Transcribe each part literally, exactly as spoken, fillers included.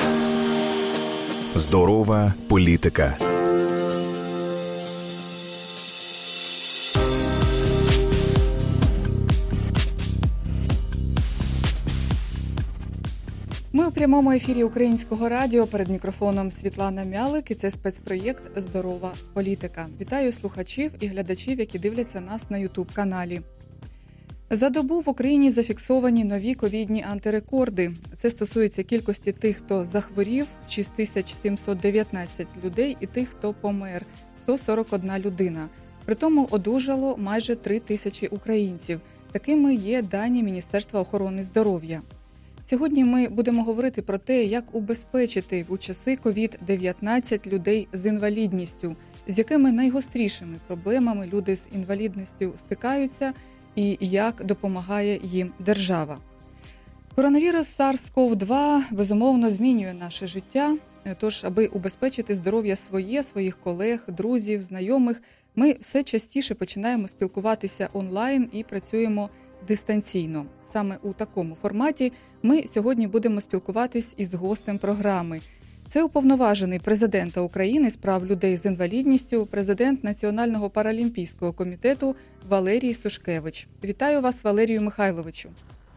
Здорова політика. Ми у прямому ефірі Українського радіо, перед мікрофоном Світлана Мялик, і це спецпроєкт «Здорова політика». Вітаю слухачів і глядачів, які дивляться нас на ютуб-каналі. За добу в Україні зафіксовані нові ковідні антирекорди. Це стосується кількості тих, хто захворів – шість тисяч сімсот дев'ятнадцять людей, і тих, хто помер – сто сорок одна людина. Притому одужало майже три тисячі українців. Такими є дані Міністерства охорони здоров'я. Сьогодні ми будемо говорити про те, як убезпечити у часи ковід дев'ятнадцять людей з інвалідністю, з якими найгострішими проблемами люди з інвалідністю стикаються і як допомагає їм держава. Коронавірус сарс-ков два, безумовно, змінює наше життя. Тож, аби убезпечити здоров'я своє, своїх колег, друзів, знайомих, ми все частіше починаємо спілкуватися онлайн і працюємо дистанційно. Саме у такому форматі ми сьогодні будемо спілкуватись із гостем програми. Це уповноважений президента України з прав людей з інвалідністю, президент Національного паралімпійського комітету Валерій Сушкевич. Вітаю вас, Валерію Михайловичу.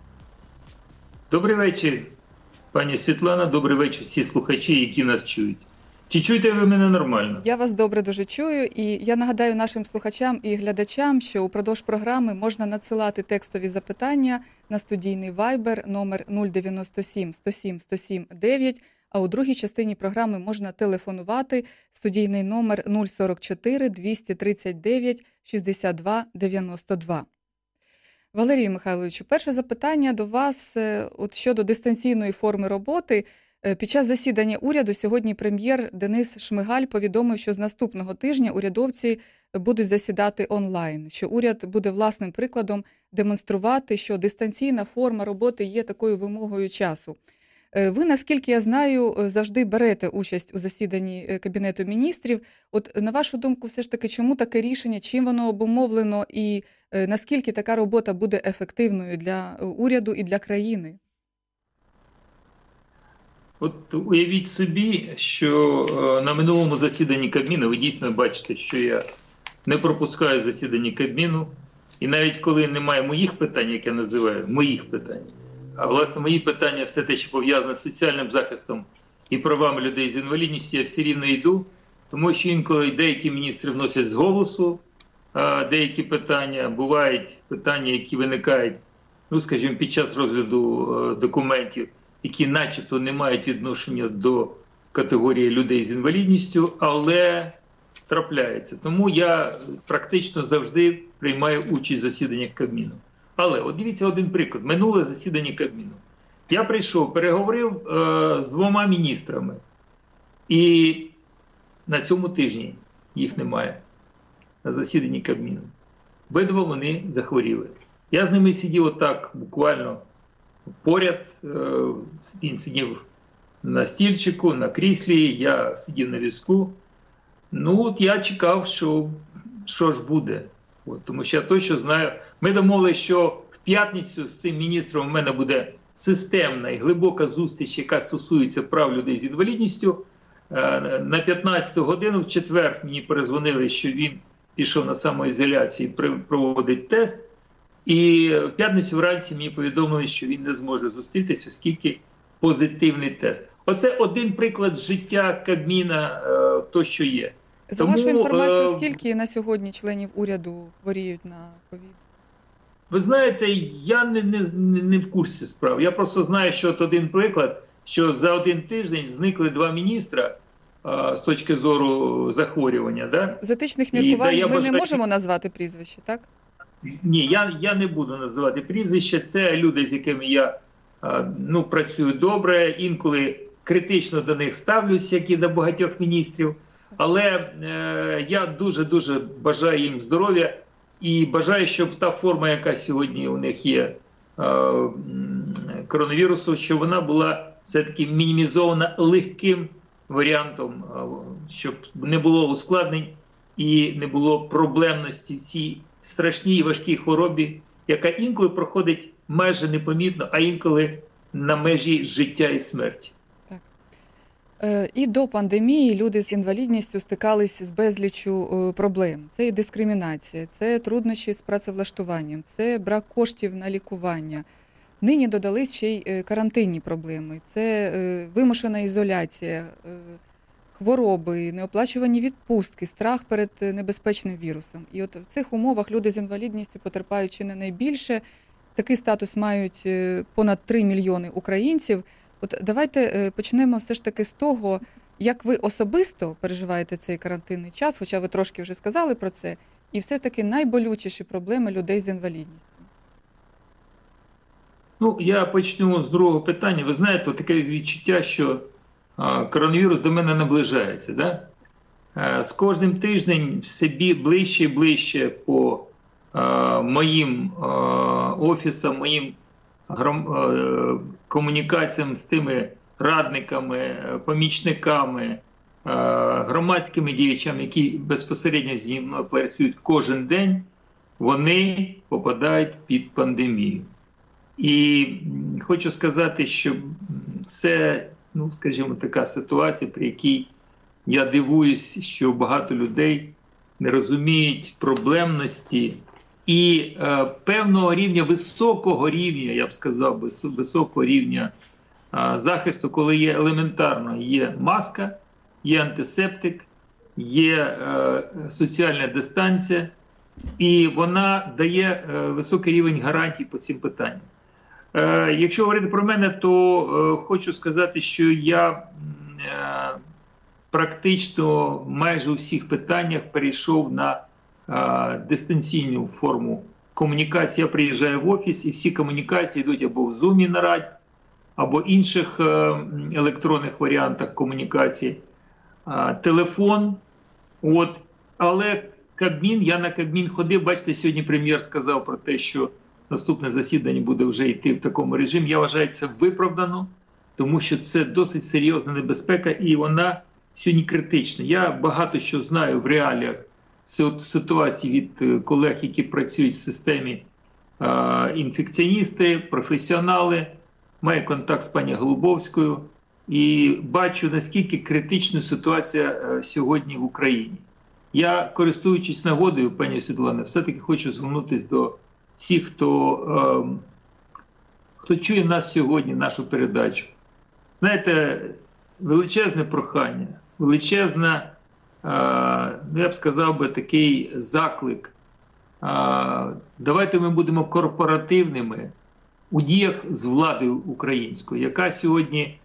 Добрий вечір, пані Світлана, добрий вечір всі слухачі, які нас чують. Чи чуєте ви мене нормально? Я вас добре дуже чую, і я нагадаю нашим слухачам і глядачам, що упродовж програми можна надсилати текстові запитання на студійний Viber номер нуль дев'яносто сім сто сім сто сім дев'ять, а у другій частині програми можна телефонувати, студійний номер нуль сорок чотири двісті тридцять дев'ять шістдесят два дев'яносто два. Валерію Михайловичу, перше запитання до вас от щодо дистанційної форми роботи. Під час засідання уряду сьогодні прем'єр Денис Шмигаль повідомив, що з наступного тижня урядовці будуть засідати онлайн, що уряд буде власним прикладом демонструвати, що дистанційна форма роботи є такою вимогою часу. Ви, наскільки я знаю, завжди берете участь у засіданні Кабінету міністрів. От, на вашу думку, все ж таки, чому таке рішення, чим воно обумовлено і наскільки така робота буде ефективною для уряду і для країни? От уявіть собі, що на минулому засіданні Кабміну, ви дійсно бачите, що я не пропускаю засідання Кабміну, і навіть коли немає моїх питань, як я називаю, моїх питань, а власне мої питання, все те, що пов'язане з соціальним захистом і правами людей з інвалідністю, я все рівно йду, тому що інколи деякі міністри вносять з голосу деякі питання, бувають питання, які виникають, ну скажімо, під час розгляду документів, які начебто не мають відношення до категорії людей з інвалідністю, але трапляється. Тому я практично завжди приймаю участь в засіданнях Кабміну. Але от дивіться один приклад. Минуле засідання Кабміну. Я прийшов, переговорив е, з двома міністрами. І на цьому тижні їх немає на засіданні Кабміну. Обидва вони захворіли. Я з ними сидів отак буквально поряд, він сидів на стільчику, на кріслі, я сидів на візку. Ну от я чекав, що, що ж буде. От, тому що я точно знаю, ми домовилися, що в п'ятницю з цим міністром у мене буде системна і глибока зустріч, яка стосується прав людей з інвалідністю. На п'ятнадцяту годину в четвер мені перезвонили, що він пішов на самоізоляцію і проводить тест. І в п'ятницю вранці мені повідомили, що він не зможе зустрітися, оскільки позитивний тест. Оце один приклад життя Кабміна, то, що є. За Тому, вашу інформацію, е... скільки на сьогодні членів уряду хворіють на ковід? Ви знаєте, я не, не, не в курсі справ. Я просто знаю, що от один приклад, що за один тиждень зникли два міністра а, з точки зору захворювання. Да? З етичних міркувань І, да, ми бажаю... не можемо назвати прізвище, так? Ні, я, я не буду називати прізвища. Це люди, з якими я ну, працюю добре, інколи критично до них ставлюсь, як і до багатьох міністрів. Але е, я дуже-дуже бажаю їм здоров'я і бажаю, щоб та форма, яка сьогодні у них є, е, коронавірусу, щоб вона була все-таки мінімізована легким варіантом, е, щоб не було ускладнень і не було проблемності в цій страшній і важкій хворобі, яка інколи проходить майже непомітно, а інколи на межі життя і смерті. Так. І до пандемії люди з інвалідністю стикались з безліччю проблем. Це і дискримінація, це труднощі з працевлаштуванням, це брак коштів на лікування. Нині додались ще й карантинні проблеми. Це вимушена ізоляція, хвороби, неоплачувані відпустки, страх перед небезпечним вірусом. І от в цих умовах люди з інвалідністю потерпають чи не найбільше. Такий статус мають понад три мільйони українців. От давайте почнемо все ж таки з того, як ви особисто переживаєте цей карантинний час, хоча ви трошки вже сказали про це, і все-таки найболючіші проблеми людей з інвалідністю. Ну, я почну з другого питання. Ви знаєте, таке відчуття, що а, коронавірус до мене наближається. Да? А, з кожним тижнем все ближче і ближче по а, моїм а, офісам, моїм гром, а, комунікаціям з тими радниками, помічниками, а, громадськими діячами, які безпосередньо зі мною працюють кожен день, вони попадають під пандемію. І хочу сказати, що це, ну, скажімо, така ситуація, при якій я дивуюсь, що багато людей не розуміють проблемності і е, певного рівня, високого рівня, я б сказав, високого рівня е, захисту, коли є елементарно, є маска, є антисептик, є е, соціальна дистанція, і вона дає е, високий рівень гарантій по цим питанням. Якщо говорити про мене, то е, хочу сказати, що я е, практично майже у всіх питаннях перейшов на е, дистанційну форму комунікації. Я приїжджаю в офіс, і всі комунікації йдуть або в Zoom нараді, або інших е, електронних варіантах комунікації. Е, телефон. От. Але Кабмін, я на Кабмін ходив, бачите, сьогодні прем'єр сказав про те, що наступне засідання буде вже йти в такому режимі. Я вважаю, це виправдано, тому що це досить серйозна небезпека і вона сьогодні критична. Я багато що знаю в реаліях ситуації від колег, які працюють в системі, інфекціоністи, професіонали, маю контакт з пані Голубовською і бачу, наскільки критична ситуація сьогодні в Україні. Я, користуючись нагодою, пані Світлана, все-таки хочу звернутися до всіх, хто, е, хто чує нас сьогодні, нашу передачу. Знаєте, величезне прохання, величезна, е, я б сказав би, такий заклик. Е, давайте ми будемо корпоративними у діях з владою українською, яка сьогодні е,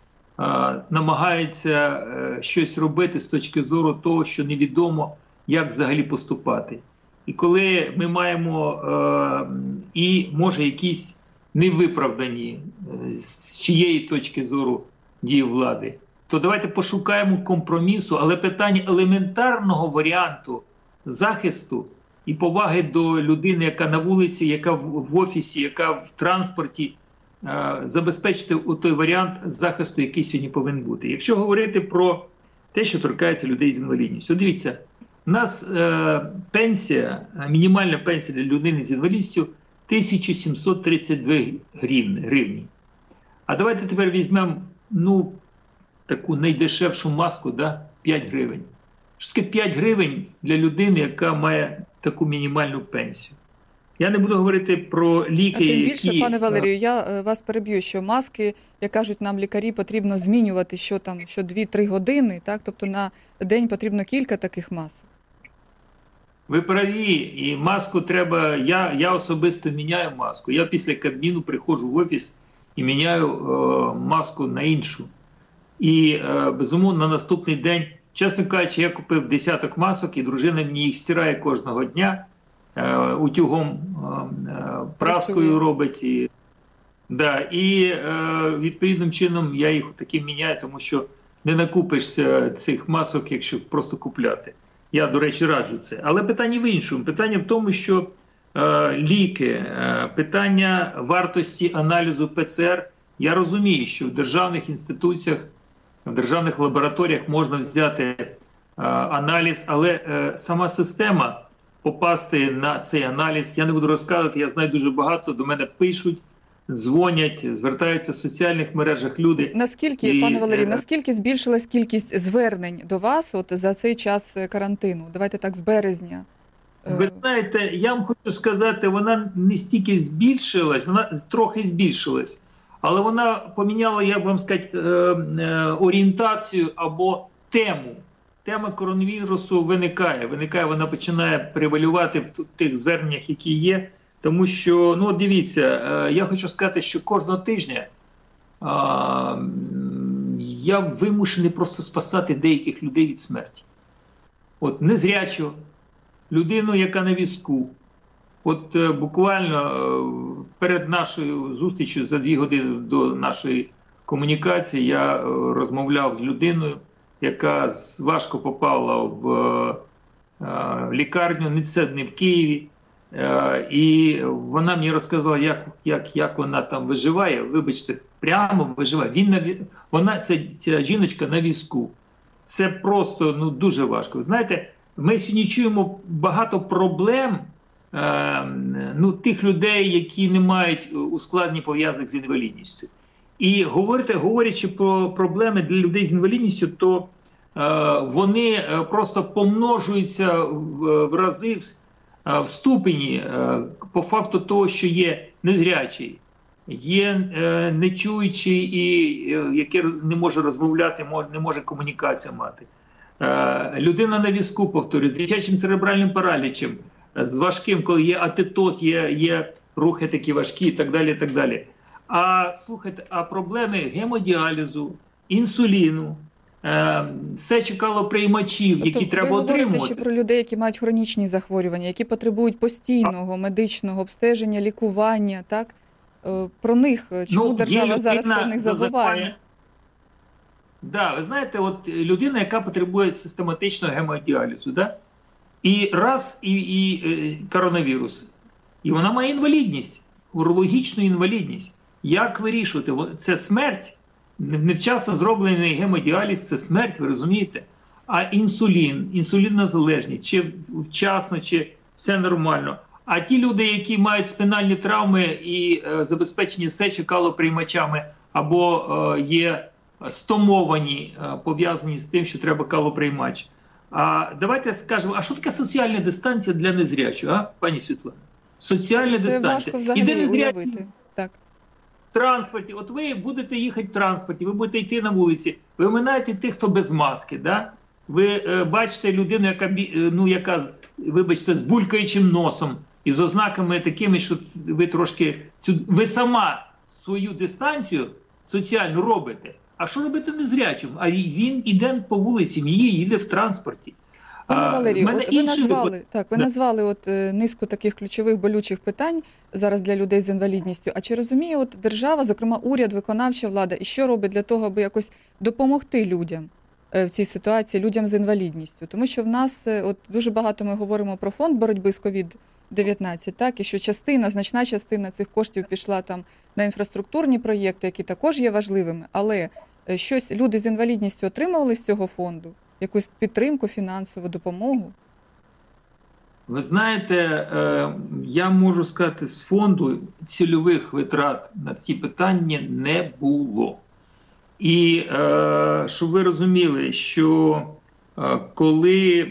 намагається е, щось робити з точки зору того, що невідомо, як взагалі поступати. І коли ми маємо е, і, може, якісь невиправдані е, з чиєї точки зору дії влади, то давайте пошукаємо компромісу, але питання елементарного варіанту захисту і поваги до людини, яка на вулиці, яка в, в офісі, яка в транспорті, е, забезпечити у той варіант захисту, який сьогодні повинен бути. Якщо говорити про те, що торкається людей з інвалідністю, дивіться, у нас е, пенсія, мінімальна пенсія для людини з інвалідністю тисяча сімсот тридцять дві гривні. А давайте тепер візьмемо, ну, таку найдешевшу маску, да, п'ять гривень. Що таке п'ять гривень для людини, яка має таку мінімальну пенсію? Я не буду говорити про ліки, які... Тим більше, які... пане Валерію, я вас переб'ю, що маски, як кажуть нам лікарі, потрібно змінювати що там, що дві-три години, так? Тобто на день потрібно кілька таких масок. Ви праві, і маску треба, я, я особисто міняю маску. Я після Кабміну приходжу в офіс і міняю е, маску на іншу. І, е, безумовно, на наступний день, чесно кажучи, я купив десяток масок, і дружина мені їх стирає кожного дня, е, утюгом, е, праскою робить. І, да, і е, відповідним чином я їх таким міняю, тому що не накупишся цих масок, якщо просто купляти. Я, до речі, раджу це. Але питання в іншому. Питання в тому, що е, ліки, е, питання вартості аналізу ПЦР. Я розумію, що в державних інституціях, в державних лабораторіях можна взяти е, аналіз, але е, сама система попасти на цей аналіз, я не буду розказувати, я знаю дуже багато, до мене пишуть дзвонять, звертаються в соціальних мережах люди. Наскільки, і, пане Валерію, е... наскільки збільшилась кількість звернень до вас от за цей час карантину? Давайте так, з березня. Ви знаєте, я вам хочу сказати, вона не стільки збільшилась, вона трохи збільшилась, але вона поміняла, як вам сказати, орієнтацію або тему. Тема коронавірусу виникає, виникає, вона починає превалювати в тих зверненнях, які є, тому що, ну дивіться, я хочу сказати, що кожного тижня а, я вимушений просто спасати деяких людей від смерті. От незрячо, людину, яка на візку. От е, буквально е, перед нашою зустрічю за дві години до нашої комунікації я е, розмовляв з людиною, яка з, важко попала в е, лікарню, не це не в Києві. Е, і вона мені розказала, як, як, як вона там виживає. Вибачте, прямо виживає. Він на, вона, ця, ця жіночка на візку. Це просто ну, дуже важко. Ви знаєте, ми сьогодні чуємо багато проблем е, ну, тих людей, які не мають ускладнень пов'язаних з інвалідністю. І говорити, говорячи про проблеми для людей з інвалідністю, то е, вони просто помножуються в, в рази в, в ступені е, по факту того, що є незрячий, є е, нечуючий і е, який не може розмовляти, не може комунікацію мати. Людина на візку, повторюю, дитячим церебральним паралічем, з важким, коли є атетоз, є, є рухи такі важкі і так далі, і так далі. А слухайте, а проблеми гемодіалізу, інсуліну, е, сечокалоприймачів, тобто, які треба отримувати. Ви отримувати. говорите ще про людей, які мають хронічні захворювання, які потребують постійного медичного обстеження, лікування, так? Е, про них, чому ну, держава зараз про них забуває? Да, ви знаєте, от людина, яка потребує систематичного гемодіалізу, да? І раз, і, і, і коронавірус. І вона має інвалідність, урологічну інвалідність. Як вирішувати? Це смерть. Невчасно зроблений гемодіаліз – це смерть, ви розумієте? А інсулін, інсулінна залежність, чи вчасно, чи все нормально. А ті люди, які мають спинальні травми і е, забезпечені сечокалоприймачами, або е, є стомовані, пов'язані з тим, що треба калоприймач. А давайте скажемо, а що таке соціальна дистанція для незрячого, а, пані Світлана? Соціальна Це дистанція. важко взагалі уявити. Так. В транспорті, от ви будете їхати в транспорті, ви будете йти на вулиці, ви оминаєте тих, хто без маски, да? Ви е, бачите людину, яка, ну, яка, вибачте, з булькаючим носом і з ознаками такими, що ви трошки, цю, ви сама свою дистанцію соціальну робите. А що робити незрячим? А він іде по вулиці, її їде в транспорті. Пане Валерію, от ви назвали, випад... так, ви да. назвали от, низку таких ключових болючих питань зараз для людей з інвалідністю. А чи розуміє от держава, зокрема уряд, виконавча влада, і що робить для того, аби якось допомогти людям в цій ситуації, людям з інвалідністю? Тому що в нас от дуже багато ми говоримо про фонд боротьби з ковід дев'ятнадцять, так, і що частина, значна частина цих коштів пішла там на інфраструктурні проєкти, які також є важливими, але щось люди з інвалідністю отримували з цього фонду? Якусь підтримку, фінансову допомогу? Ви знаєте, я можу сказати, з фонду цільових витрат на ці питання не було. І щоб ви розуміли, що коли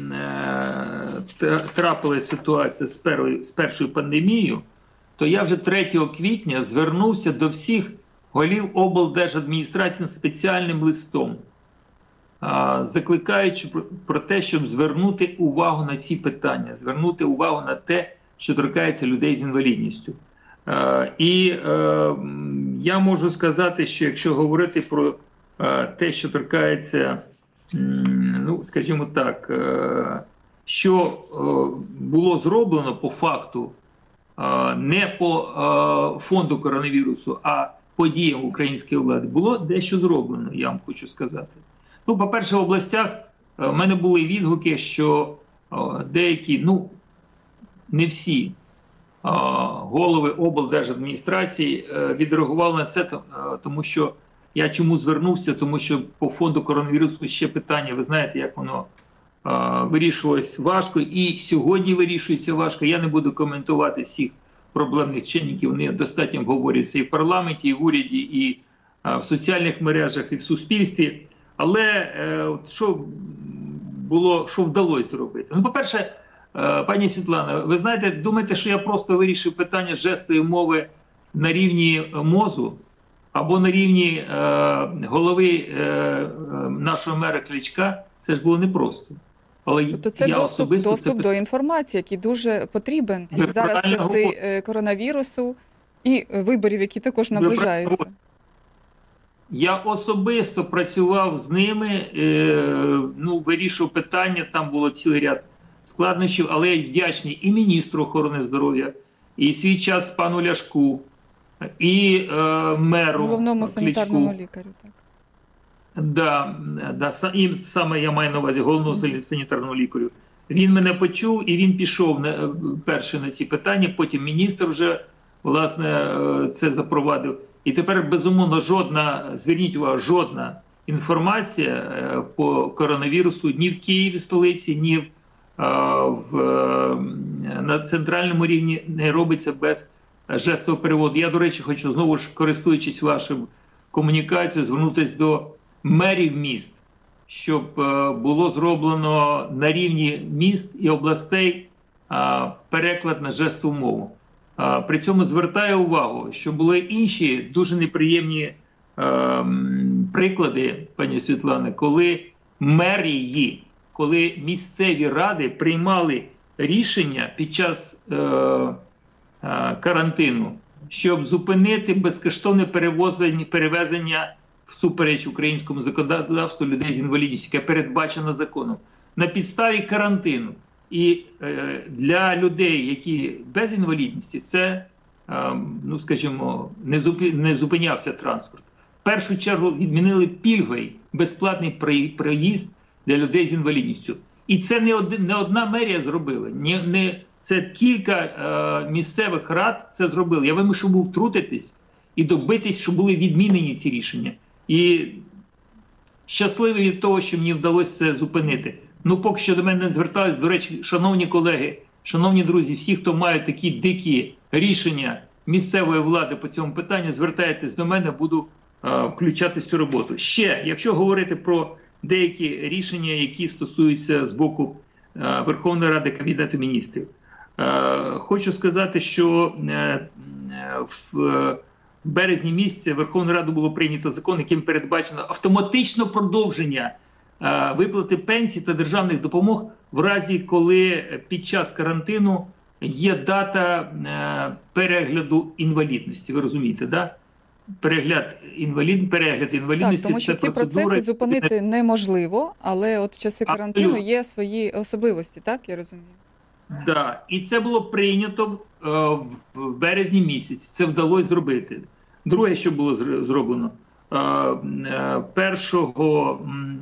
трапилася ситуація з першою, з першою пандемією, то я вже третього квітня звернувся до всіх голів облдержадміністрації з спеціальним листом, закликаючи про те, щоб звернути увагу на ці питання, звернути увагу на те, що торкається людей з інвалідністю. І я можу сказати, що якщо говорити про те, що торкається, ну, скажімо так, що було зроблено по факту, не по фонду коронавірусу, а по діям української влади, було дещо зроблено, я вам хочу сказати. Ну, по-перше, в областях в мене були відгуки, що деякі, ну, не всі голови облдержадміністрації відреагували на це, тому що я чому звернувся, тому що по фонду коронавірусу ще питання, ви знаєте, як воно вирішувалось важко, і сьогодні вирішується важко. Я не буду коментувати всіх проблемних чинників, вони достатньо обговорюються і в парламенті, і в уряді, і в соціальних мережах, і в суспільстві. Але е, що було, що вдалося зробити? Ну, по-перше, е, пані Світлана, ви знаєте, думаєте, що я просто вирішив питання жестової мови на рівні МОЗу або на рівні е, голови е, нашого мера Кличка? Це ж було непросто. Але тобто це я доступ, доступ це... до інформації, який дуже потрібен Ви зараз в часи говорите. коронавірусу і виборів, які також наближаються. Я особисто працював з ними, ну, вирішував питання, там було цілий ряд складнощів, але я вдячний і міністру охорони здоров'я, і свій час пану Ляшку, і е, меру головному Кличку. санітарному лікарю. Так. Да, да, і саме я маю на увазі головного санітарного лікарю. Він мене почув і він пішов на, перший на ці питання, потім міністр вже, власне, це запровадив. І тепер, безумовно, жодна, зверніть увагу, жодна інформація по коронавірусу ні в Києві, столиці, ні в, в, на центральному рівні не робиться без жестового переводу. Я, до речі, хочу знову ж, користуючись вашою комунікацією, звернутися до мерів міст, щоб було зроблено на рівні міст і областей переклад на жестову мову. При цьому звертаю увагу, що були інші дуже неприємні е, приклади, пані Світлане, коли мерії, коли місцеві ради приймали рішення під час е, е, карантину, щоб зупинити безкоштовне перевозення, перевезення всупереч українському законодавству людей з інвалідністю, яке передбачено законом, на підставі карантину. І е, для людей, які без інвалідності, це, е, ну скажімо, не, зупи, не зупинявся транспорт. В першу чергу відмінили пільговий безплатний проїзд для людей з інвалідністю. І це не, один, не одна мерія зробила, не, не, це кілька е, місцевих рад це зробили. Я вимушений був втрутитись і добитись, щоб були відмінені ці рішення. І щасливий від того, що мені вдалося це зупинити. Ну, поки що до мене не звертались. До речі, шановні колеги, шановні друзі, всі, хто мають такі дикі рішення місцевої влади по цьому питанню, звертайтесь до мене, буду е, включати цю роботу. Ще, якщо говорити про деякі рішення, які стосуються з боку е, Верховної Ради, Кабінету міністрів, е, хочу сказати, що е, в е, березні місяці Верховною Радою було прийнято закон, яким передбачено автоматичне продовження виплати пенсій та державних допомог в разі, коли під час карантину є дата перегляду інвалідності. Ви розумієте, да? Перегляд, інвалід, перегляд інвалідності. Так, тому що це ці процедури... процеси зупинити неможливо, але от в часи карантину Абсолютно. Є свої особливості, так, я розумію? Так, да. І це було прийнято в березні місяці. Це вдалося зробити. Друге, що було зроблено. першого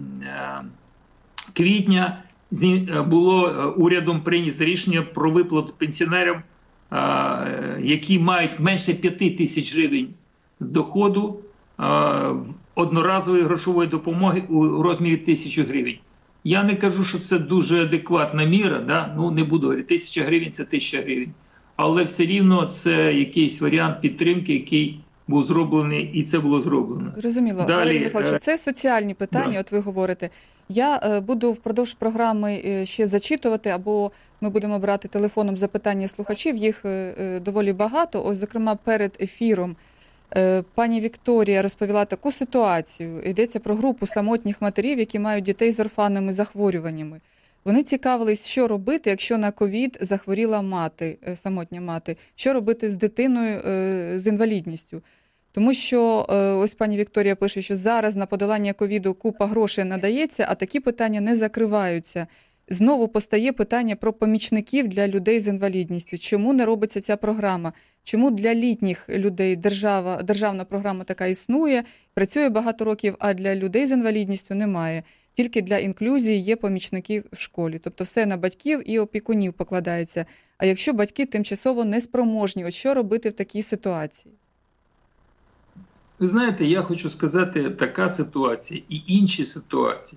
квітня було урядом прийнято рішення про виплату пенсіонерам, які мають менше п'яти тисяч гривень доходу, одноразової грошової допомоги у розмірі тисячі гривень. Я не кажу, що це дуже адекватна міра, да? Ну не буду говорити, тисяча гривень – це тисяча гривень. Але все рівно це якийсь варіант підтримки, який був зроблений, і це було зроблено. Зрозуміло. Валерій Михайлович, це соціальні питання, да. От ви говорите. Я е, буду впродовж програми е, ще зачитувати, або ми будемо брати телефоном запитання слухачів, їх е, е, доволі багато. Ось, зокрема, перед ефіром е, пані Вікторія розповіла таку ситуацію. Йдеться про групу самотніх матерів, які мають дітей з орфанними захворюваннями. Вони цікавились, що робити, якщо на ковід захворіла мати, е, самотня мати, що робити з дитиною е, з інвалідністю. Тому що, ось пані Вікторія пише, що зараз на подолання ковіду купа грошей надається, а такі питання не закриваються. Знову постає питання про помічників для людей з інвалідністю. Чому не робиться ця програма? Чому для літніх людей держава, державна програма така існує, працює багато років, а для людей з інвалідністю немає? Тільки для інклюзії є помічники в школі. Тобто все на батьків і опікунів покладається. А якщо батьки тимчасово неспроможні, от що робити в такій ситуації? Ви знаєте, я хочу сказати, така ситуація і інші ситуації,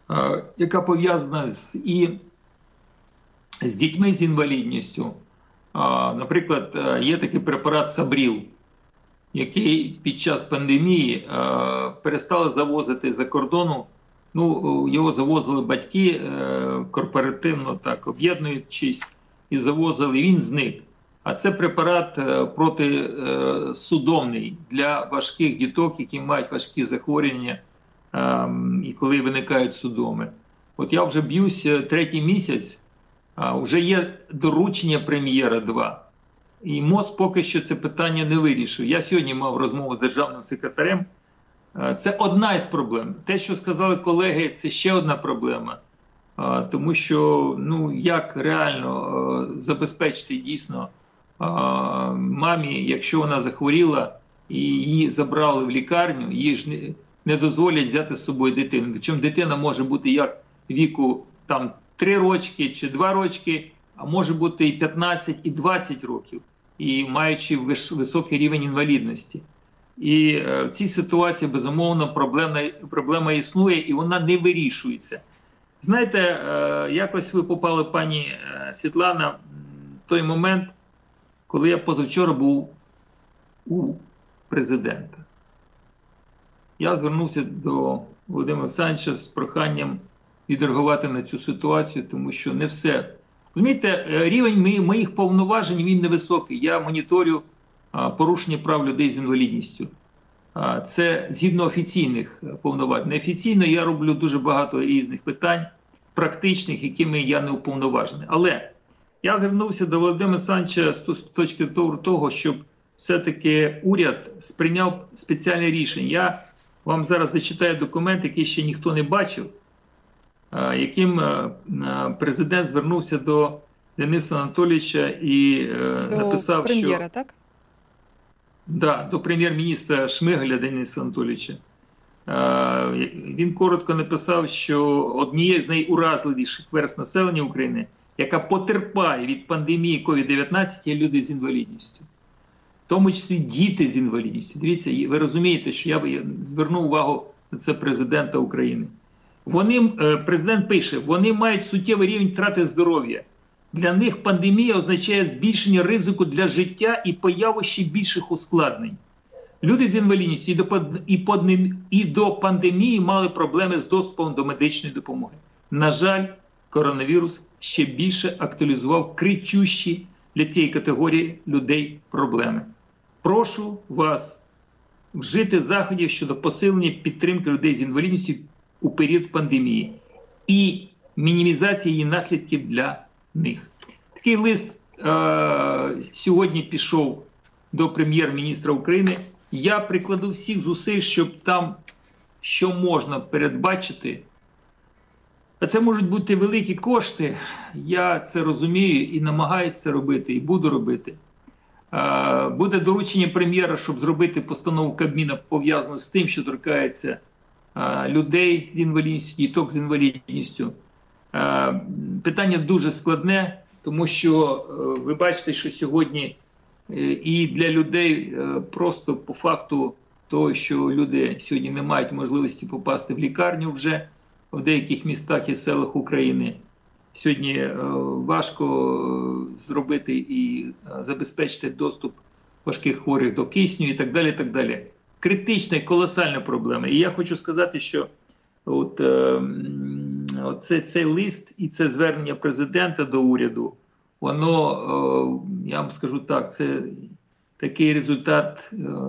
яка пов'язана з, і з дітьми з інвалідністю, Наприклад, є такий препарат Сабріл, який під час пандемії перестали завозити за кордону. Ну, його завозили батьки корпоративно, так, об'єднуючись, і завозили, і він зник. А це препарат протисудомний для важких діток, які мають важкі захворювання, і коли виникають судоми. От я вже б'юсь третій місяць, вже є доручення прем'єра два. І МОЗ поки що це питання не вирішив. Я сьогодні мав розмову з державним секретарем. Це одна із проблем. Те, що сказали колеги, це ще одна проблема. Тому що, ну, як реально забезпечити дійсно мамі, якщо вона захворіла і її забрали в лікарню, їй ж не, не дозволять взяти з собою дитину. Причому дитина може бути як віку там три рочки чи два рочки, а може бути і п'ятнадцять, і двадцять років, і маючи високий рівень інвалідності. І в цій ситуації, безумовно, проблема, проблема існує, і вона не вирішується. Знаєте, якось ви попали, пані Світлана, в той момент, коли я позавчора був у президента. Я звернувся до Володимира Олександровича з проханням відреагувати на цю ситуацію, тому що не все. Розумієте, рівень моїх повноважень, він невисокий. Я моніторю порушення прав людей з інвалідністю. Це згідно офіційних повноважень. Неофіційно я роблю дуже багато різних питань, практичних, якими я не уповноважений. Але я звернувся до Володимира Олександровича з точки зору того, щоб все-таки уряд сприйняв спеціальне рішення. Я вам зараз зачитаю документ, який ще ніхто не бачив, яким президент звернувся до Дениса Анатолійовича і до написав, що... До прем'єра, так? Да, до прем'єр-міністра Шмигаля Дениса Анатолійовича. Він коротко написав, що однією з найуразливіших верств населення України, яка потерпає від пандемії ковід дев'ятнадцять, є люди з інвалідністю. В тому числі діти з інвалідністю. Дивіться, ви розумієте, що я звернув увагу на це президента України. Вони, президент пише, вони мають суттєвий рівень втрати здоров'я. Для них пандемія означає збільшення ризику для життя і появу ще більших ускладнень. Люди з інвалідністю і до, і, і до пандемії мали проблеми з доступом до медичної допомоги. На жаль, коронавірус ще більше актуалізував кричущі для цієї категорії людей проблеми. Прошу вас вжити заходів щодо посилення підтримки людей з інвалідністю у період пандемії і мінімізації її наслідків для них. Такий лист е- сьогодні пішов до прем'єр-міністра України. Я прикладу всіх зусиль, щоб там, що можна передбачити. А це можуть бути великі кошти, я це розумію і намагаюся це робити, і буду робити. Е- буде доручення прем'єра, щоб зробити постанову Кабміна, пов'язану з тим, що торкається е- людей з інвалідністю, діток з інвалідністю. Е- питання дуже складне, тому що е- ви бачите, що сьогодні і для людей просто по факту того, що люди сьогодні не мають можливості попасти в лікарню вже в деяких містах і селах України. Сьогодні важко зробити і забезпечити доступ важких хворих до кисню і так далі. так далі. Критична і колосальна проблема. І я хочу сказати, що от, е, оце, цей лист і це звернення президента до уряду, воно, я вам скажу так, це такий результат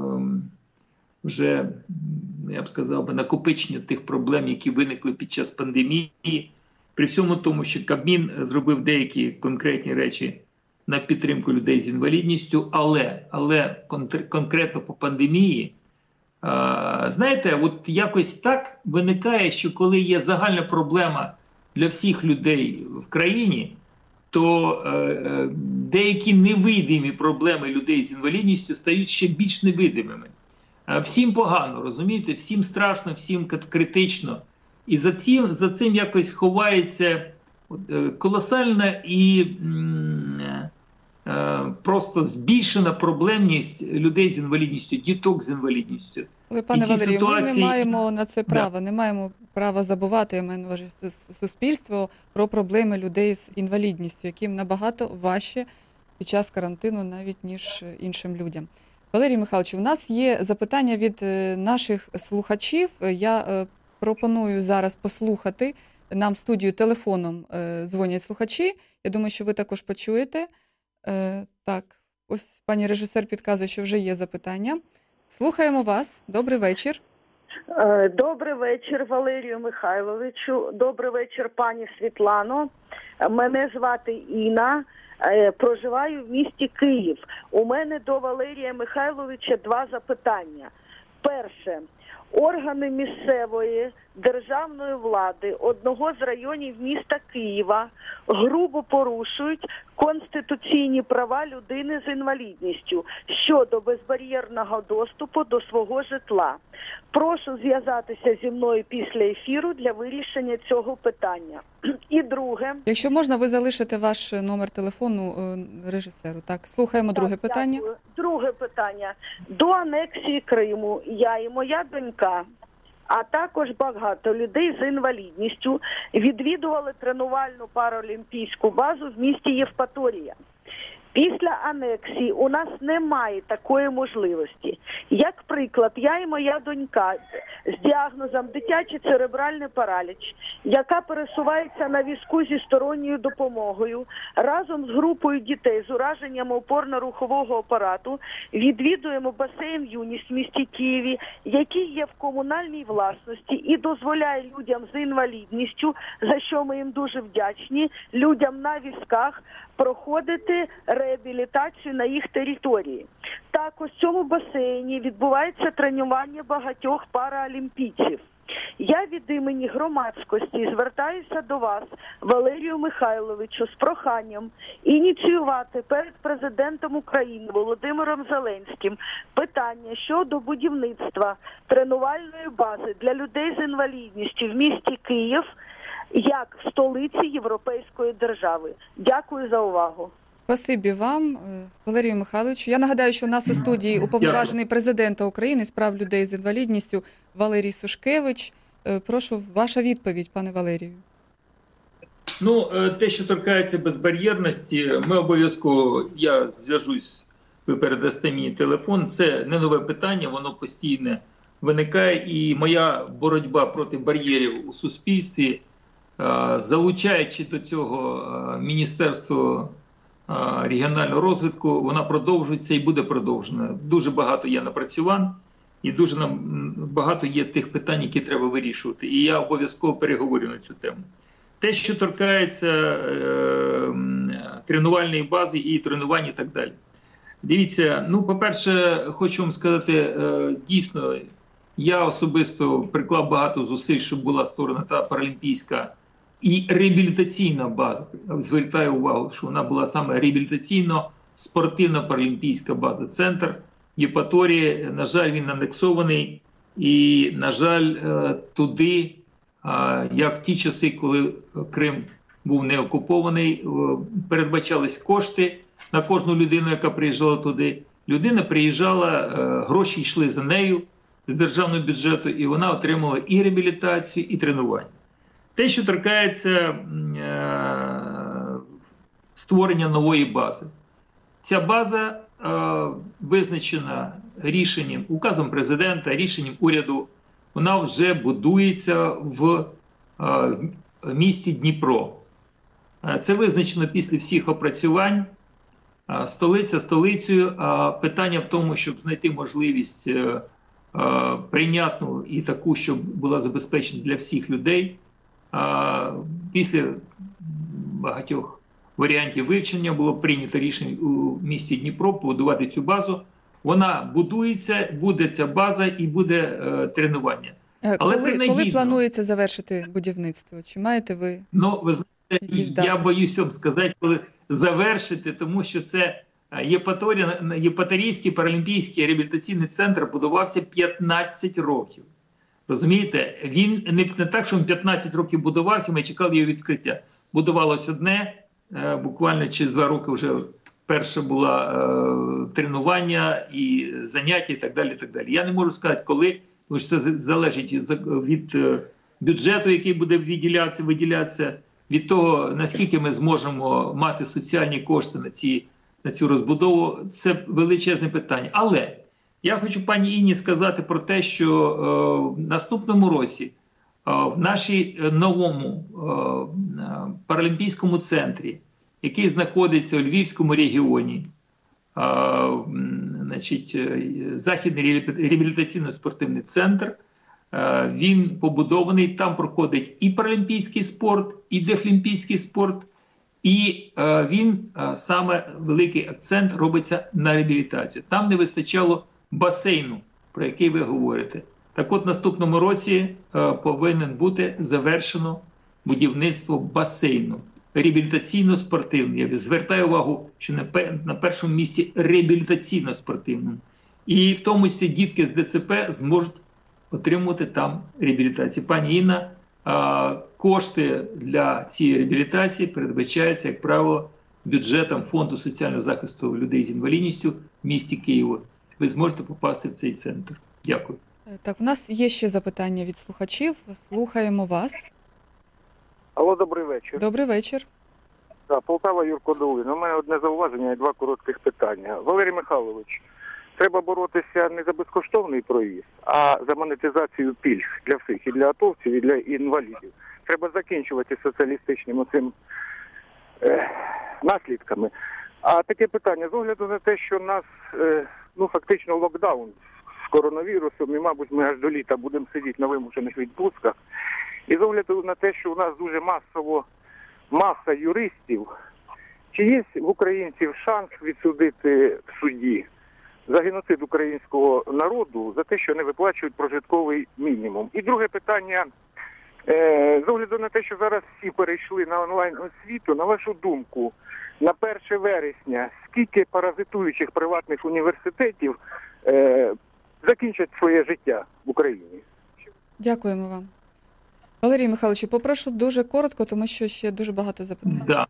вже, я б сказав, накопичення тих проблем, які виникли під час пандемії. При всьому тому, що Кабмін зробив деякі конкретні речі на підтримку людей з інвалідністю, але, але конкретно по пандемії, знаєте, от якось так виникає, що коли є загальна проблема для всіх людей в країні, то е, деякі невидимі проблеми людей з інвалідністю стають ще більш невидимими. Е, всім погано, розумієте? Всім страшно, всім критично. І за цим, за цим якось ховається е, колосальна і е, е, просто збільшена проблемність людей з інвалідністю, діток з інвалідністю. Але, пане Валерію, ситуації... ми не маємо на це права, да. не маємо права забувати, я маю на увазі суспільство, про проблеми людей з інвалідністю, яким набагато важче під час карантину навіть ніж іншим людям. Валерій Михайлович, у нас є запитання від наших слухачів. Я пропоную зараз послухати. Нам в студію телефоном дзвонять слухачі. Я думаю, що ви також почуєте. Так, ось пані режисер підказує, що вже є запитання. Слухаємо вас. Добрий вечір. Добрий вечір, Валерію Михайловичу. Добрий вечір, пані Світлано. Мене звати Інна. Проживаю в місті Київ. У мене до Валерія Михайловича два запитання. Перше. Органи місцевої державної влади одного з районів міста Києва грубо порушують конституційні права людини з інвалідністю щодо безбар'єрного доступу до свого житла. Прошу зв'язатися зі мною після ефіру для вирішення цього питання. І друге. Якщо можна, ви залишите ваш номер телефону режисеру. Так, слухаємо так, друге питання. Дякую. Друге питання. До анексії Криму я і моя донька, а також багато людей з інвалідністю відвідували тренувальну паралімпійську базу в місті Євпаторія. Після анексії у нас немає такої можливості. Як приклад, я і моя донька з діагнозом дитячий церебральний параліч, яка пересувається на візку зі сторонньою допомогою, разом з групою дітей з ураженням опорно-рухового апарату відвідуємо басейн «Юність» в місті Києві, який є в комунальній власності і дозволяє людям з інвалідністю, за що ми їм дуже вдячні, людям на візках проходити реабілітацію на їх території. Також в цьому басейні відбувається тренування багатьох параолімпійців. Я від імені громадськості звертаюся до вас, Валерію Михайловичу, з проханням ініціювати перед президентом України Володимиром Зеленським питання щодо будівництва тренувальної бази для людей з інвалідністю в місті Київ, як в столиці європейської держави. Дякую за увагу. Спасибі вам, Валерію Михайловичу. Я нагадаю, що у нас у студії уповноважений президента України з прав людей з інвалідністю Валерій Сушкевич. Прошу, ваша відповідь, пане Валерію. Ну, те, що торкається безбар'єрності, ми обов'язково, я зв'яжусь, ви передасте мені телефон, це не нове питання, воно постійно виникає, і моя боротьба проти бар'єрів у суспільстві, залучаючи до цього Міністерство регіонального розвитку, вона продовжується і буде продовжена. Дуже багато є напрацювань і дуже нам багато є тих питань, які треба вирішувати. І я обов'язково переговорю на цю тему. Те, що торкається е, тренувальної бази і тренувань і так далі. Дивіться, ну, по-перше, хочу вам сказати, е, дійсно, я особисто приклав багато зусиль, щоб була створена та паралімпійська і реабілітаційна база. Звертаю увагу, що вона була саме реабілітаційно-спортивна паралімпійська база. Центр Євпаторії, на жаль, він анексований. І, на жаль, туди, як в ті часи, коли Крим був не окупований, передбачались кошти на кожну людину, яка приїжджала туди. Людина приїжджала, гроші йшли за нею з державного бюджету, і вона отримала і реабілітацію, і тренування. Те, що торкається е, створення нової бази. Ця база е, визначена рішенням, указом президента, рішенням уряду. Вона вже будується в е, місті Дніпро. Це визначено після всіх опрацювань. Е, столиця столицею. А питання в тому, щоб знайти можливість е, е, прийнятну і таку, щоб була забезпечена для всіх людей. Після багатьох варіантів вивчення було прийнято рішення у місті Дніпро побудувати цю базу. Вона будується, буде ця база і буде е, тренування. Але коли, коли планується завершити будівництво? Чи маєте ви? Ну, ви знаєте, я боюсь вам сказати, коли завершити, тому що це Євпаторійський паралімпійський реабілітаційний центр будувався п'ятнадцять років. Розумієте, він не, не так, що він п'ятнадцять років будувався, ми чекали його відкриття. Будувалось одне, е, буквально через два роки вже перше було е, тренування і заняття і так далі, і так далі. Я не можу сказати, коли, тому що це залежить від е, бюджету, який буде виділятися, виділятися, від того, наскільки ми зможемо мати соціальні кошти на ці на цю розбудову, це величезне питання. Але я хочу пані Інні сказати про те, що е, в наступному році е, в нашій новому е, паралімпійському центрі, який знаходиться у Львівському регіоні, е, значить, Західний реабілітаційно-спортивний центр, е, він побудований, там проходить і паралімпійський спорт, і дефлімпійський спорт, і е, він е, саме великий акцент робиться на реабілітацію. Там не вистачало басейну, про який ви говорите. Так от, в наступному році е, повинен бути завершено будівництво басейну. Реабілітаційно-спортивний. Я звертаю увагу, що на, на першому місці реабілітаційно-спортивному. І в тому числі дітки з ДЦП зможуть отримувати там реабілітацію. Пані Інна, е, кошти для цієї реабілітації передбачаються, як правило, бюджетом Фонду соціального захисту людей з інвалідністю в місті Києва. Ви зможете попасти в цей центр. Дякую. Так, у нас є ще запитання від слухачів. Слухаємо вас. Алло, добрий вечір. Добрий вечір. Так, Полтава, Юрко Долин. У мене одне зауваження і два коротких питання. Валерій Михайлович, треба боротися не за безкоштовний проїзд, а за монетизацію пільг для всіх, і для атовців, і для інвалідів. Треба закінчувати соціалістичним оцим е, наслідками. А таке питання, з огляду на те, що нас, е, ну, фактично локдаун з коронавірусом, і, мабуть, ми аж до літа будемо сидіти на вимушених відпустках, і з огляду на те, що у нас дуже масово маса юристів, чи є в українців шанс відсудити в суді за геноцид українського народу, за те, що не виплачують прожитковий мінімум? І друге питання, е, з огляду на те, що зараз всі перейшли на онлайн-освіту, на вашу думку, на перше вересня скільки паразитуючих приватних університетів е, закінчать своє життя в Україні? Дякуємо вам. Валерій Михайлович, попрошу дуже коротко, тому що ще дуже багато запитань. Да.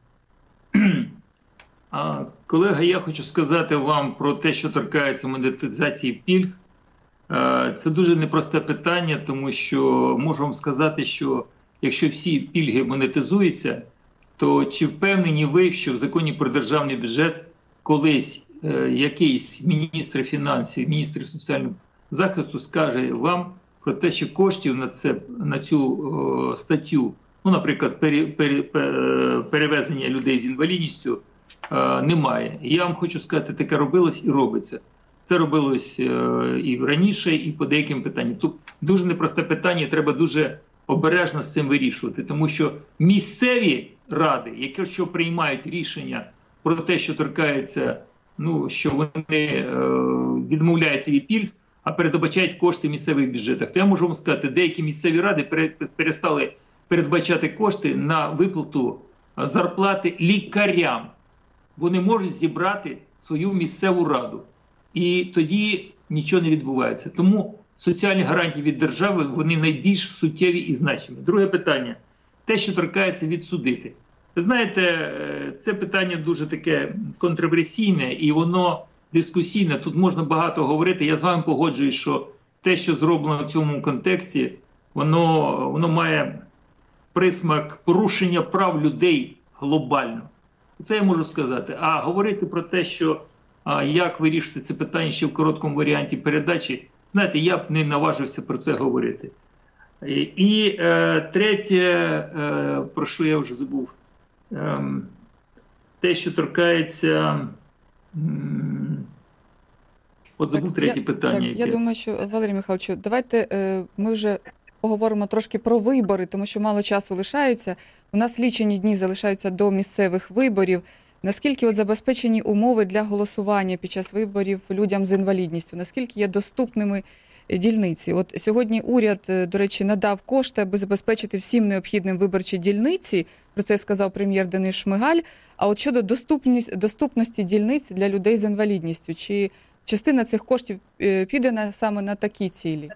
А, колега, я хочу сказати вам про те, що торкається монетизації пільг. Це дуже непросте питання, тому що можу вам сказати, що якщо всі пільги монетизуються, то чи впевнені ви, що в законі про державний бюджет колись е, якийсь міністр фінансів, міністр соціального захисту скаже вам про те, що коштів на це, на цю е, статтю, ну, наприклад, пере, пере, перевезення людей з інвалідністю, е, немає. І я вам хочу сказати, таке робилось і робиться. Це робилось е, і раніше, і по деяким питанням. Тут дуже непросте питання, треба дуже обережно з цим вирішувати, тому що місцеві ради, які що приймають рішення про те, що торкається, ну, що вони е, відмовляються від пільг, а передбачають кошти в місцевих бюджетах, то я можу вам сказати, деякі місцеві ради перестали передбачати кошти на виплату зарплати лікарям. Вони можуть зібрати свою місцеву раду. І тоді нічого не відбувається. Тому соціальні гарантії від держави, вони найбільш суттєві і значимі. Друге питання. Те, що торкається відсудити. Ви знаєте, це питання дуже таке контроверсійне і воно дискусійне. Тут можна багато говорити. Я з вами погоджуюсь, що те, що зроблено в цьому контексті, воно, воно має присмак порушення прав людей глобально. Це я можу сказати. А говорити про те, що а, як вирішити це питання ще в короткому варіанті передачі, знаєте, я б не наважився про це говорити. І, і е, третє, е, про що я вже забув, е, те, що торкається, м, от забув так, третє я, питання. Так, яке... Я думаю, що, Валерій Михайлович, давайте е, ми вже поговоримо трошки про вибори, тому що мало часу лишається. У нас лічені дні залишаються до місцевих виборів. Наскільки от забезпечені умови для голосування під час виборів людям з інвалідністю? Наскільки є доступними дільниці? От сьогодні уряд, до речі, надав кошти, аби забезпечити всім необхідним виборчі дільниці. Про це сказав прем'єр Денис Шмигаль. А от щодо доступність, доступності дільниць для людей з інвалідністю, чи частина цих коштів піде на, саме на такі цілі?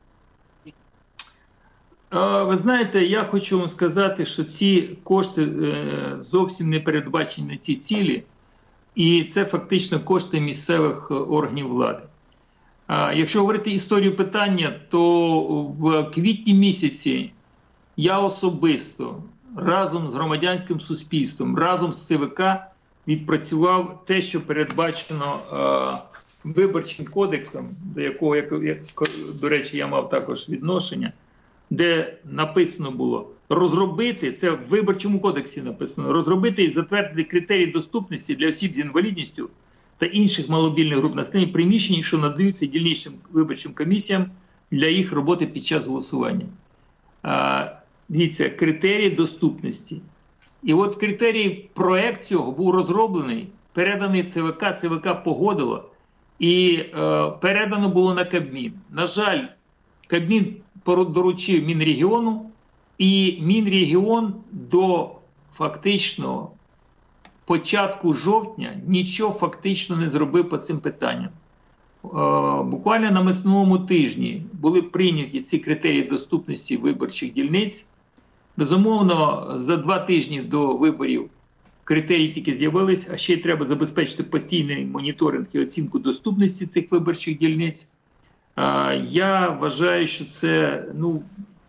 Ви знаєте, я хочу вам сказати, що ці кошти зовсім не передбачені на ці цілі, і це фактично кошти місцевих органів влади. Якщо говорити історію питання, то в квітні місяці я особисто разом з громадянським суспільством, разом з ЦВК відпрацював те, що передбачено е, Виборчим кодексом, до якого, як, як, до речі, я мав також відношення, де написано було розробити, це в Виборчому кодексі написано, розробити і затвердити критерії доступності для осіб з інвалідністю та інших маломобільних груп населення приміщень, що надаються дільничним виборчим комісіям для їх роботи під час голосування. А, дивіться, критерії доступності. І от критерій, проект цього був розроблений, переданий ЦВК, ЦВК погодило, і е, передано було на Кабмін. На жаль, Кабмін доручив Мінрегіону, і Мінрегіон до фактично початку жовтня нічого фактично не зробив по цим питанням. Е, буквально на минулому тижні були прийняті ці критерії доступності виборчих дільниць. Безумовно, за два тижні до виборів критерії тільки з'явились, а ще й треба забезпечити постійний моніторинг і оцінку доступності цих виборчих дільниць. Я вважаю, що це ну,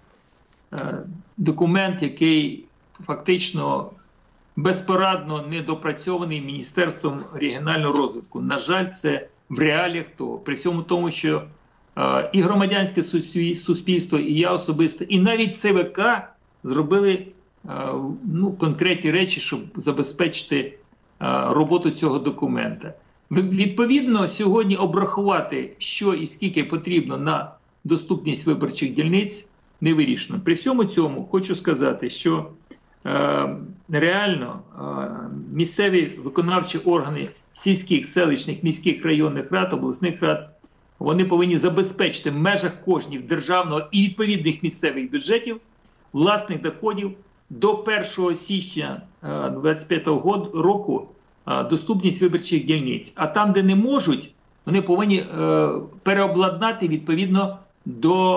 документ, який фактично безпорадно недопрацьований Міністерством регіонального розвитку. На жаль, це в реаліях того. При всьому тому, що і громадянське суспільство, і я особисто, і навіть ЦВК зробили ну, конкретні речі, щоб забезпечити роботу цього документа. Відповідно, сьогодні обрахувати, що і скільки потрібно на доступність виборчих дільниць, не вирішено. При всьому цьому хочу сказати, що е, реально е, місцеві виконавчі органи сільських, селищних, міських, районних рад, обласних рад, вони повинні забезпечити в межах коштів державного і відповідних місцевих бюджетів власних доходів до першого січня дві тисячі двадцять п'ятого року доступність виборчих дільниць. А там, де не можуть, вони повинні е, переобладнати відповідно до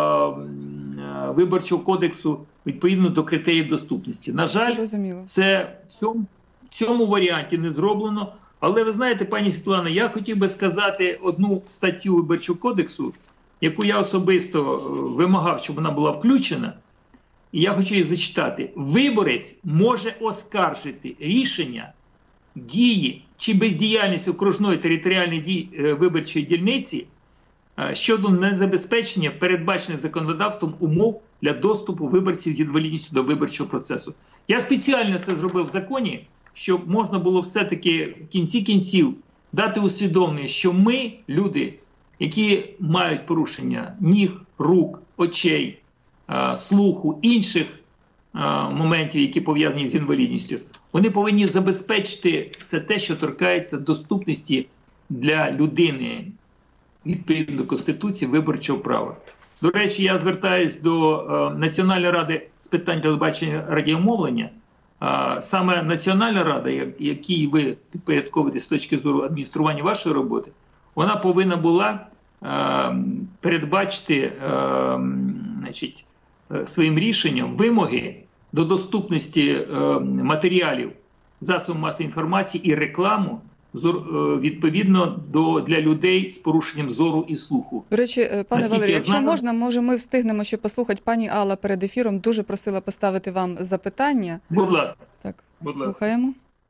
е, Виборчого кодексу, відповідно до критеріїв доступності. На жаль, Розуміло. Це в цьому, в цьому варіанті не зроблено. Але ви знаєте, пані Світлана, я хотів би сказати одну статтю Виборчого кодексу, яку я особисто вимагав, щоб вона була включена. І я хочу її зачитати. Виборець може оскаржити рішення дії чи бездіяльність окружної територіальної дії, е, виборчої дільниці е, щодо незабезпечення передбачених законодавством умов для доступу виборців з інвалідністю до виборчого процесу. Я спеціально це зробив в законі, щоб можна було все-таки в кінці кінців дати усвідомлення, що ми, люди, які мають порушення ніг, рук, очей, е, слуху, інших е, моментів, які пов'язані з інвалідністю, вони повинні забезпечити все те, що торкається доступності для людини відповідно до Конституції виборчого права. До речі, я звертаюсь до е, Національної ради з питань телебачення радіомовлення. Е, саме Національна рада, як, якій ви підпорядковуєте з точки зору адміністрування вашої роботи, вона повинна була е, передбачити е, значить, е, своїм рішенням вимоги до доступності е, матеріалів засобів масової інформації і рекламу зор, е, відповідно до, для людей з порушенням зору і слуху. До речі, пане Наскільки Валерію, якщо знаю... можна, може ми встигнемо ще послухати. Пані Алла перед ефіром дуже просила поставити вам запитання. Будь ласка. Так, Будь ласка. слухаємо.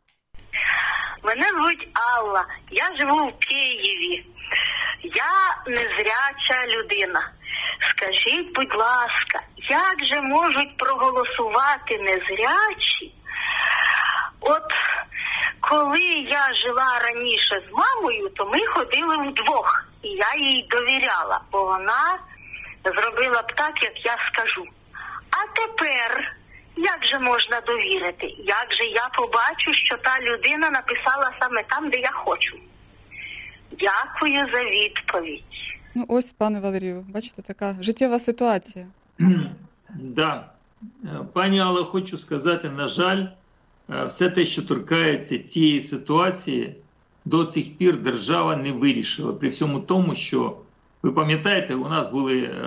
Мене звуть Алла, я живу в Києві. Я незряча людина. Скажіть, будь ласка, як же можуть проголосувати незрячі? От коли я жила раніше з мамою, то ми ходили вдвох, і я їй довіряла, бо вона зробила б так, як я скажу. А тепер, як же можна довірити? Як же я побачу, що та людина написала саме там, де я хочу? Дякую за відповідь. Ну ось, пане Валерію, бачите, така життєва ситуація. Да. Пані Алло, хочу сказати, на жаль, все те, що торкається цієї ситуації, до цих пір держава не вирішила. При всьому тому, що, ви пам'ятаєте, у нас були е,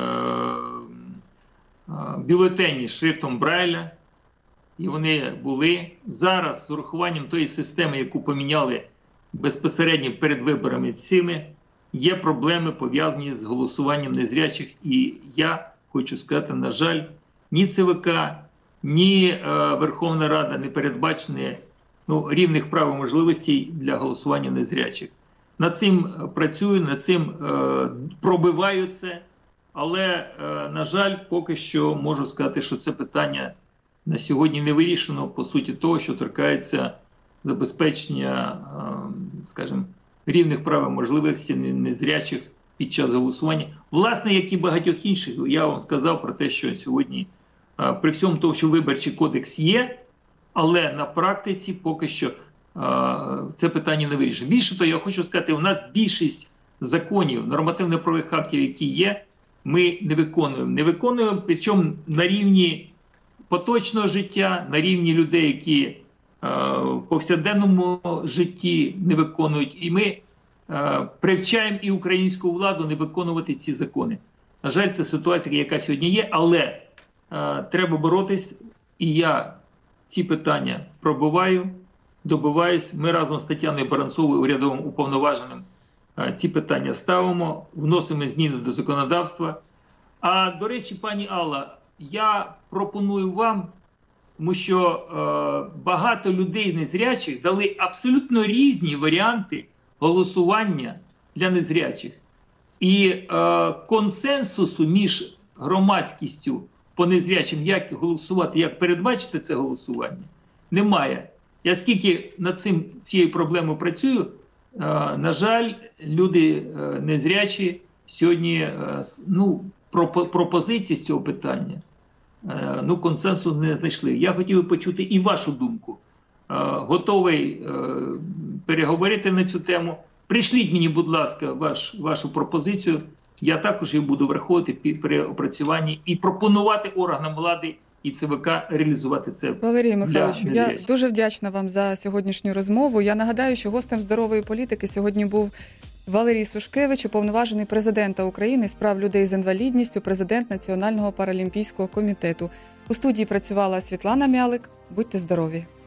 е, бюлетені з шрифтом Брайля, і вони були. Зараз з урахуванням тої системи, яку поміняли безпосередньо перед виборами цими, є проблеми, пов'язані з голосуванням незрячих. І я хочу сказати, на жаль, ні ЦВК, ні е, Верховна Рада не передбачені ну, рівних прав і можливостей для голосування незрячих. Над цим працюю, над цим е, пробиваю це, але, е, на жаль, поки що можу сказати, що це питання на сьогодні не вирішено, по суті того, що торкається забезпечення, е, скажімо, рівних прав і можливостей незрячих під час голосування. Власне, як і багатьох інших, я вам сказав про те, що сьогодні, е, при всьому тому, що Виборчий кодекс є, але на практиці поки що це питання не вирішено. Більше того, я хочу сказати, у нас більшість законів, нормативно-правових актів, які є, ми не виконуємо. Не виконуємо, причому на рівні поточного життя, на рівні людей, які в повсякденному житті не виконують. І ми привчаємо і українську владу не виконувати ці закони. На жаль, це ситуація, яка сьогодні є, але треба боротись, і я ці питання пробиваю, добиваюсь. Ми разом з Тетяною Баранцовою, урядовим уповноваженим, ці питання ставимо, вносимо зміни до законодавства. А, до речі, пані Алла, я пропоную вам, тому що е, багато людей незрячих дали абсолютно різні варіанти голосування для незрячих. І е, консенсусу між громадськістю по незрячим, як голосувати, як передбачити це голосування, немає. Я скільки над цим, цією проблемою працюю, е, на жаль, люди е, незрячі сьогодні, е, ну, пропозиції з цього питання, е, ну, консенсусу не знайшли. Я хотів би почути і вашу думку. Е, готовий е, переговорити на цю тему. Прийшліть мені, будь ласка, ваш, вашу пропозицію. Я також її буду враховувати при опрацюванні і пропонувати органам влади і ЦВК реалізувати це. Валерій Михайлович, я дуже вдячна вам за сьогоднішню розмову. Я нагадаю, що гостем здорової політики сьогодні був Валерій Сушкевич, уповноважений президента України з прав людей з інвалідністю, президент Національного паралімпійського комітету. У студії працювала Світлана Мялик. Будьте здорові!